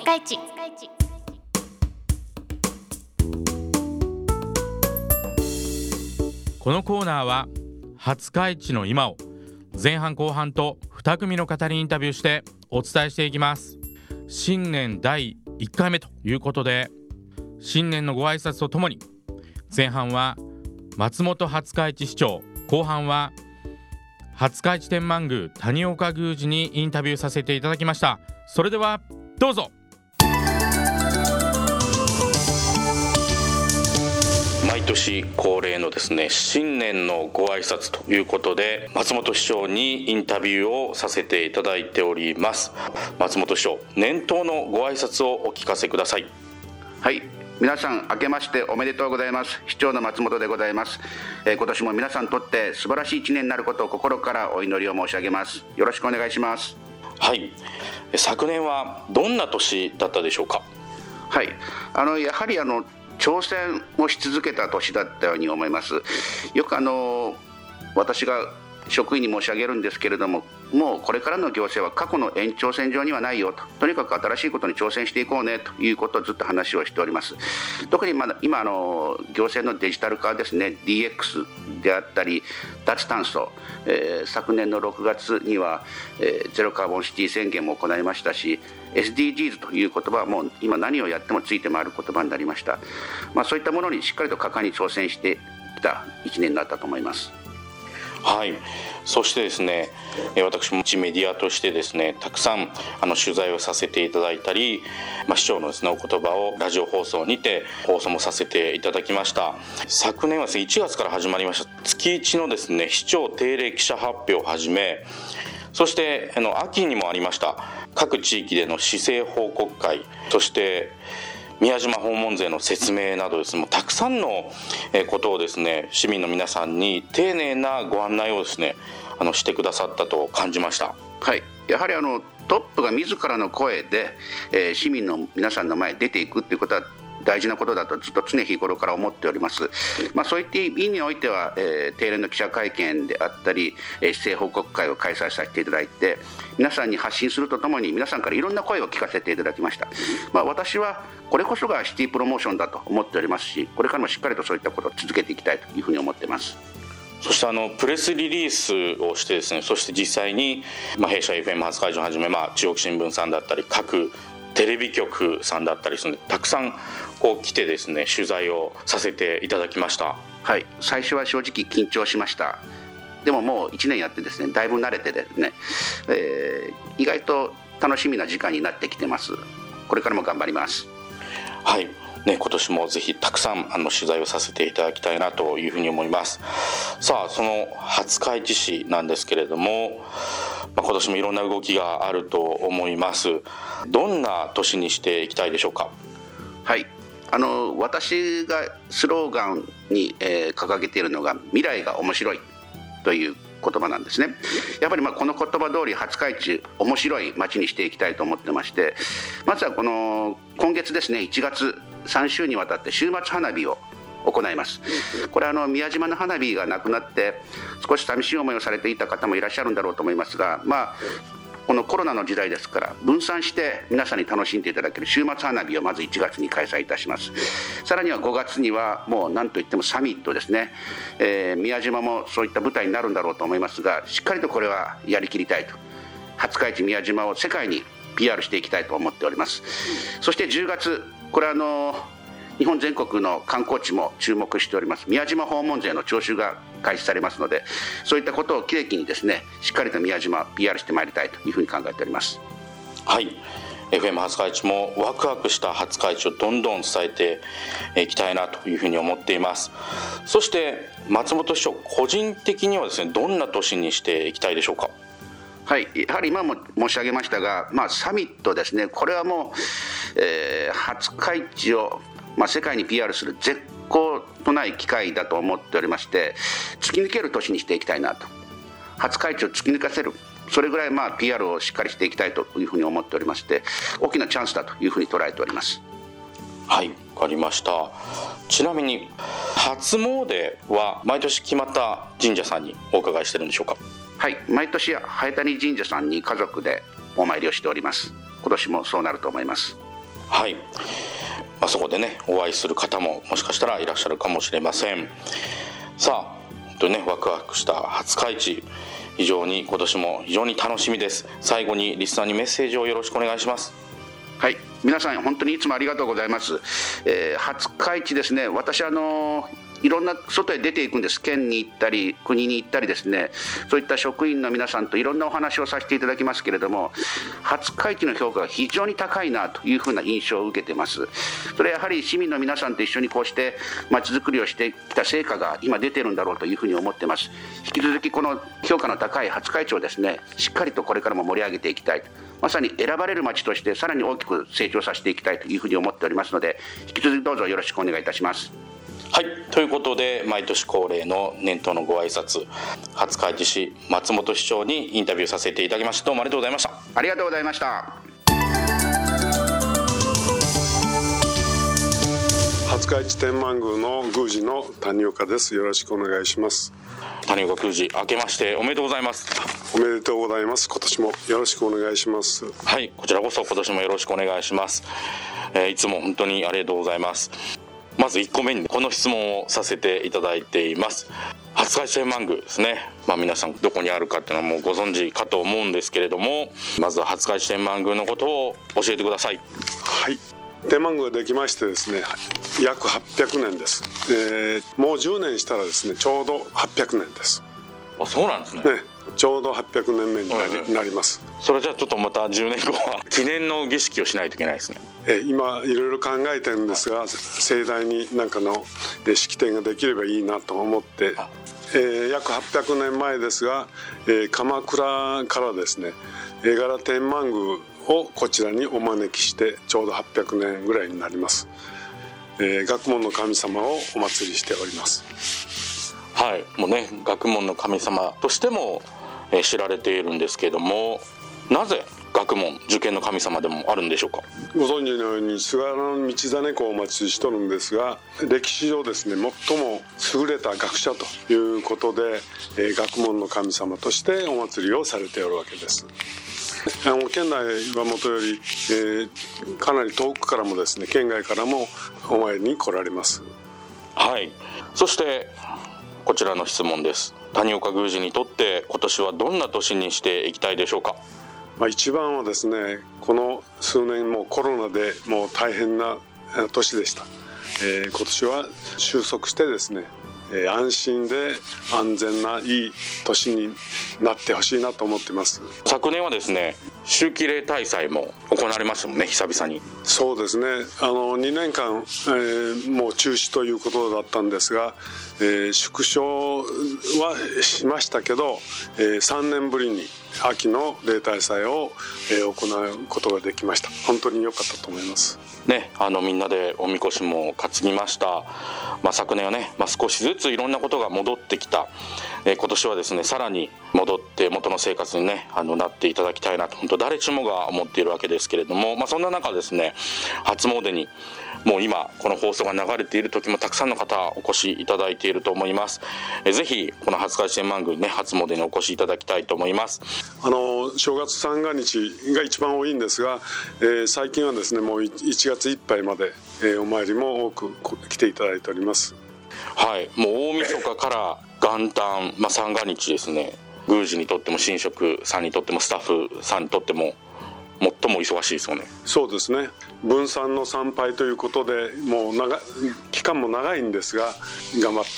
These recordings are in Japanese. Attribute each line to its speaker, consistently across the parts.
Speaker 1: 日市。
Speaker 2: このコーナーは廿日市の今を前半後半と2組の方にインタビューしてお伝えしていきます。新年第1回目ということで、新年のご挨拶とともに前半は松本廿日市市長、後半は廿日市天満宮谷岡宮司にインタビューさせていただきました。それではどうぞ。毎年恒例のですね、新年のご挨拶ということで、松本市長にインタビューをさせていただいております。松本市長、年頭のご挨拶をお聞かせください。
Speaker 3: はい、皆さん明けましておめでとうございます。市長の松本でございます。今年も皆さんにとって素晴らしい1年になることを心からお祈りを申し上げます。よろしくお願いします。
Speaker 2: はい、昨年はどんな年だったでしょうか。
Speaker 3: はい、やはり挑戦をし続けた年だったように思います。よく私が職員に申し上げるんですけれども、もうこれからの行政は過去の延長線上にはないよと、とにかく新しいことに挑戦していこうねということをずっと話をしております。特に今行政のデジタル化ですね、 DX であったり脱炭素、昨年の6月には、ゼロカーボンシティ宣言も行いましたし、 SDGs という言葉はもう今何をやってもついて回る言葉になりました。そういったものにしっかりと果敢に挑戦してきた1年になったと思います。
Speaker 2: はい、そしてですね、私もメディアとしてですね、たくさん取材をさせていただいたり、市長のですね、お言葉をラジオ放送にて放送もさせていただきました。昨年はですね、1月から始まりました月1のですね、市長定例記者発表をはじめ、そして秋にもありました各地域での市政報告会、そして宮島訪問税の説明などですね、もうたくさんのことをですね、市民の皆さんに丁寧なご案内をですね、してくださったと感じました。
Speaker 3: はい、やはりトップが自らの声で、市民の皆さんの前に出ていくということは大事なことだとずっと常日頃から思っております。そういった意味においては、定例の記者会見であったり、市政報告会を開催させていただいて、皆さんに発信するとともに皆さんからいろんな声を聞かせていただきました。私はこれこそがシティプロモーションだと思っておりますし、これからもしっかりとそういったことを続けていきたいというふうに思っています。
Speaker 2: そしてプレスリリースをしてですね、そして実際に、弊社 FM 初会場をはじめ、中国新聞さんだったり各テレビ局さんだったりですね、たくさん来てですね、取材をさせていただきました。
Speaker 3: はい、最初は正直緊張しました。でももう1年やってですね、だいぶ慣れてですね、意外と楽しみな時間になってきてます。これからも頑張ります。
Speaker 2: はい、今年もぜひたくさん取材をさせていただきたいなというふうに思います。さあ、その廿日市市なんですけれども、今年もいろんな動きがあると思います。どんな年にしていきたいでしょうか。
Speaker 3: はい、私がスローガンに、掲げているのが未来が面白いという言葉なんですね。やっぱりこの言葉通り廿日市面白い街にしていきたいと思ってまして、まずは今月ですね、1月3週にわたって週末花火を行います。これは宮島の花火がなくなって少し寂しい思いをされていた方もいらっしゃるんだろうと思いますが、このコロナの時代ですから分散して皆さんに楽しんでいただける週末花火をまず1月に開催いたします。さらには5月にはもう何といってもサミットですね、宮島もそういった舞台になるんだろうと思いますが、しっかりとこれはやりきりたいと、廿日市宮島を世界に PR していきたいと思っております。そして10月、これ日本全国の観光地も注目しております宮島訪問税の徴収が開始されますので、そういったことを契機にですね、しっかりと宮島を PR してまいりたいというふうに考えております。
Speaker 2: はい、FM 廿日市もワクワクした廿日市をどんどん伝えていきたいなというふうに思っています。そして松本市長個人的にはですね、どんな年にしていきたいでしょうか。
Speaker 3: はい、やはり今も申し上げましたが、サミットですね、これはもう、廿日市を世界に PR する絶好とない機会だと思っておりまして、突き抜ける年にしていきたいなと、廿日市を突き抜かせる、それぐらいPR をしっかりしていきたいというふうに思っておりまして、大きなチャンスだというふうに捉えております。
Speaker 2: はい、わかりました。ちなみに初詣は毎年決まった神社さんにお伺いしてるんでしょうか。
Speaker 3: はい、毎年早谷神社さんに家族でお参りをしております。今年もそうなると思います。
Speaker 2: はい、そこでねお会いする方ももしかしたらいらっしゃるかもしれません。さあ本当にねワクワクした廿日市、今年も非常に楽しみです。最後にリスナーにメッセージをよろしくお願いします。
Speaker 3: はい、皆さん本当にいつもありがとうございます。廿日市ですね、私いろんな外へ出ていくんです。県に行ったり国に行ったりですね、そういった職員の皆さんといろんなお話をさせていただきますけれども、廿日市の評価が非常に高いなというふうな印象を受けています。それはやはり市民の皆さんと一緒にこうしてまちづくりをしてきた成果が今出てるんだろうというふうに思っています。引き続きこの評価の高い廿日市をですね、しっかりとこれからも盛り上げていきたい、まさに選ばれる町としてさらに大きく成長させていきたいというふうに思っておりますので、引き続きどうぞよろしくお願いいたします。
Speaker 2: はい、ということで毎年恒例の年頭のご挨拶、廿日市市松本市長にインタビューさせていただきました。どうもありがとうございました。
Speaker 3: ありがとうございました。
Speaker 1: 廿日市天満宮の宮司の谷岡です。よろしくお願いします。
Speaker 2: 谷岡宮司、明けましておめでとうございます。
Speaker 1: おめでとうございます。今年もよろしくお願いします。
Speaker 2: はい、こちらこそ今年もよろしくお願いします。いつも本当にありがとうございます。まず1個目にこの質問をさせていただいています。廿日市天満宮ですね、皆さんどこにあるかっていうのはもうご存知かと思うんですけれども、まずは廿日市天満宮のことを教えてください。
Speaker 1: はい、天満宮ができましてですね、約800年です。もう10年したらですね、ちょうど800年です。
Speaker 2: あ、そうなんですね。
Speaker 1: ちょうど800年目になります。
Speaker 2: それじゃあちょっとまた10年後は記念の儀式をしないといけないですね。
Speaker 1: 今いろいろ考えてるんですが、盛大になんかの式典ができればいいなと思って、約800年前ですが、鎌倉からですね、絵柄天満宮をこちらにお招きしてちょうど800年ぐらいになります。学問の神様をお祭りしております。
Speaker 2: はい、もうね学問の神様としても知られているんですけれども、なぜ学問受験の神様でもあるんでしょうか。
Speaker 1: ご存知のように菅原道真公をお祭りしとるんですが、歴史上ですね最も優れた学者ということで、学問の神様としてお祭りをされておるわけです。県内はもとより、かなり遠くからもですね、県外からもお参りに来られます。
Speaker 2: はい、そしてこちらの質問です。谷岡宮司にとって今年はどんな年にしていきたいでしょうか。
Speaker 1: 一番はですね、この数年もコロナでもう大変な年でした。今年は収束してですね、安心で安全ないい年になってほしいなと思っています。
Speaker 2: 昨年はですね、秋季例大祭も行われましたもんね、久々に。
Speaker 1: そうですね、2年間、もう中止ということだったんですが、縮小はしましたけど、3年ぶりに秋の例大祭を、行うことができました。本当に良かったと思います
Speaker 2: ね。みんなでおみこしも担ぎました。昨年はね、少しずついろんなことが戻ってきた。今年はですね、さらに戻って元の生活にねなっていただきたいなと本当誰しもが思っているわけですけれども、そんな中ですね、初詣にもう今この放送が流れている時もたくさんの方お越しいただいていると思います。ぜひこの廿日市天満宮にね初詣にお越しいただきたいと思います。
Speaker 1: 正月三が日が一番多いんですが、最近はですねもう1月いっぱいまで、お参りも多く来ていただいております。
Speaker 2: はい、もう大晦日から元旦、三が日ですね、宮司にとっても神職さんにとってもスタッフさんにとっても最も忙しいですよね。そうですね、
Speaker 1: 分散の参拝ということでもう期間も長いんですが頑張って、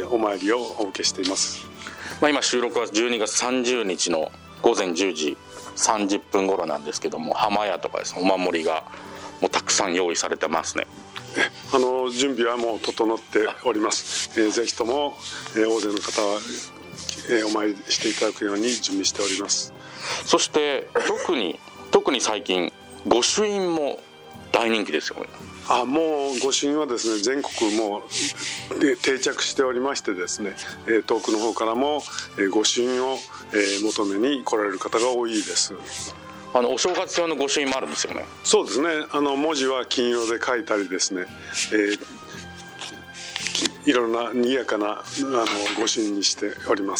Speaker 1: お参りをお受けしています。
Speaker 2: 今収録は12月30日の午前10時30分頃なんですけども、浜屋とかですね、お守りがもうたくさん用意されてますね。
Speaker 1: 準備はもう整っております。ぜひとも、大勢の方は、お参りしていただくように準備しております。
Speaker 2: そして特に最近御朱印も大人気ですよね。
Speaker 1: もう御朱印はですね全国も定着しておりましてですね、遠くの方からも御朱印を求めに来られる方が多いです。
Speaker 2: お正月用の御朱印もあるんですよね。
Speaker 1: そうですね、文字は金色で書いたりですね、いろんな賑やかな御朱印にしております。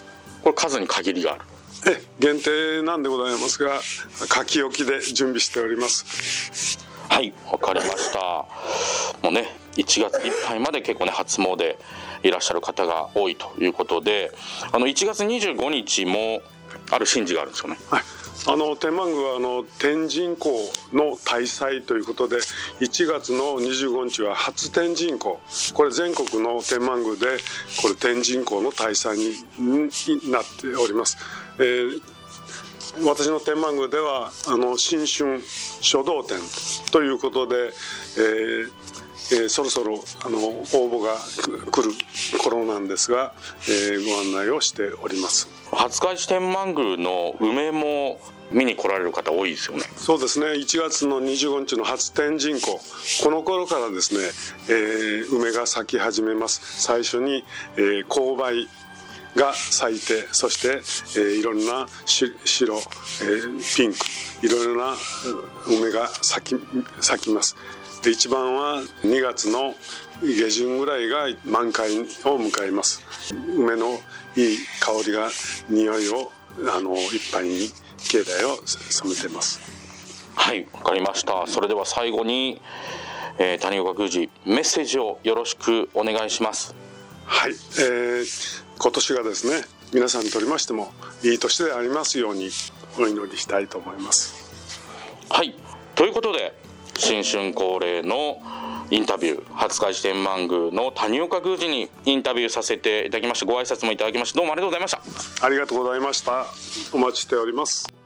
Speaker 2: これ数に限りがある？
Speaker 1: 限定なんでございますが、書き置きで準備しております。
Speaker 2: はい、わかりました。もうね、1月いっぱいまで結構ね、初詣いらっしゃる方が多いということで、1月25日もある神事があるんですよね。
Speaker 1: はい、天満宮は天神公の大祭ということで、1月の25日は初天神公、これ全国の天満宮でこれ天神公の大祭になっております。私の天満宮では新春書道展ということで、そろそろ応募が来る頃なんですが、ご案内をしております。
Speaker 2: 廿日市天満宮の梅も見に来られる方多いですよね。
Speaker 1: そうですね、1月の25日の初天神公、この頃からですね、梅が咲き始めます。最初に、紅梅が咲いて、そして、いろんな白、ピンク、いろいろな梅が咲きます。で、一番は2月の下旬ぐらいが満開を迎えます。梅のいい香りが匂いをいっぱいに境内を染めています。
Speaker 2: はい、わかりました。それでは最後に、谷岡宮司、メッセージをよろしくお願いします。
Speaker 1: はい、今年がですね、皆さんにとりましてもいい年でありますようにお祈りしたいと思います。
Speaker 2: はい、ということで新春恒例のインタビュー、廿日市天満宮の谷岡宮司にインタビューさせていただきまして、ご挨拶もいただきまして、どうもありがとうございました。
Speaker 1: ありがとうございました。お待ちしております。